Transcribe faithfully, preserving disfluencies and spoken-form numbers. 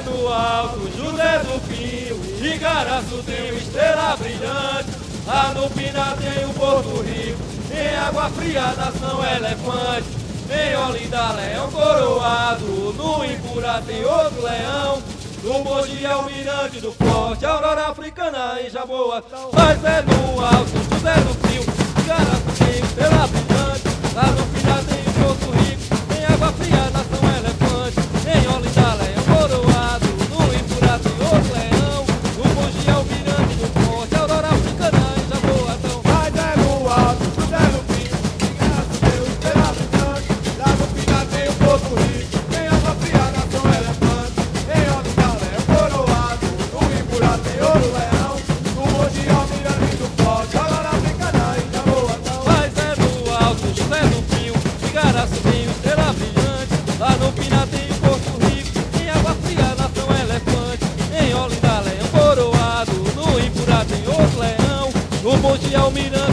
no alto, José do Pinho, Igaraçu tem uma estrela brilhante, lá no Pina tem o Porto Rico, em Água Fria Nação Elefante, em Olinda leão coroado, no Impura tem outro leão, no Mogi é o Mirante do Forte, Aurora Africana em Jaboatão. Mas é no alto, José do Pinho, Igaraçu tem uma estrela brilhante, lá no Pina tem o Porto Rico, em Água Fria Nação Elefante, em Olinda leão coroado, no Impura tem outro leão, no Mogi é o Mirante do Forte, Aurora Africana em Jaboatão. Mas é no alto, José do Pinho, Igaraçu tem uma estrela brilhante, lá no Pina tem o Porto Rico, em Água Fria Nação Elefante, em Olinda leão coroado, no Impura tem outro leão, no Mogi é o Mirante do Forte, Aurora Africana em Jaboatão. Mas é no alto, José do Pinho, Igaraçu tem uma estrela brilhante, lá no Pina tem o Porto Rico, em Água Fria Nação Elefante, em Olinda leão coroado, no Impura tem outro leão, no Monte é o Mirante